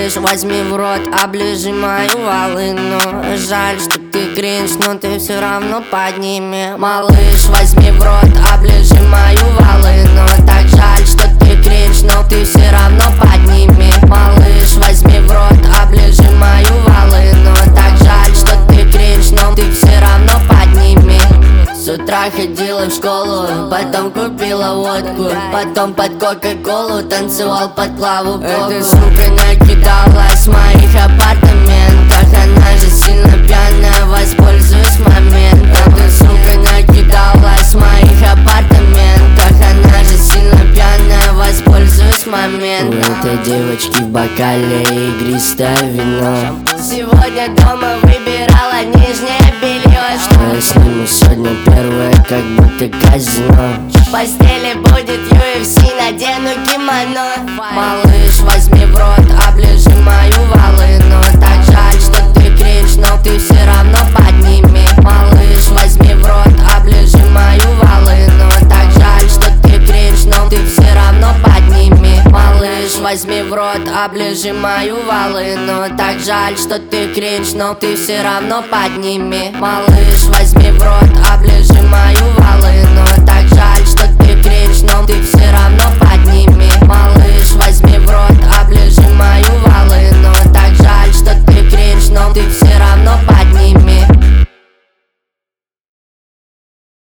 Малыш, возьми в рот, оближи мою волыну. Жаль, что ты кринж, но ты все равно подними. Малыш, возьми в рот, оближи мою волыну. Так жаль, что ты кринж, но ты все равно подними. Малыш, возьми в рот, оближи мою волыну. Так жаль, что ты кринж, но ты все равно подними. С утра ходила в школу, потом купила водку, потом под кока-колу танцевал под Клаву Коку. Эта сука накидалась в моих апартаментах, она же сильно пьяная, воспользуюсь моментом. Эта сука накидалась в моих апартаментах, она же сильно пьяная, воспользуюсь моментом. У этой девочки в бокале игристое вино. Сегодня дома выбирала нижнее белье. Что я сниму сегодня первое, как будто казино. В постели будет UFC, надену кимоно. Малыш, возьми в рот, оближи мою волыну. Так жаль, что ты кринж, но ты все равно подними. Малыш, возьми в рот, оближи мою волыну. Так жаль, что ты кринж, но ты все равно подними. Малыш, возьми в рот, оближи мою волыну. Так жаль, что ты кринж, но ты все равно подними. Малыш, возьми в рот, оближи мою волыну. Так жаль, что ты кринж, но ты все равно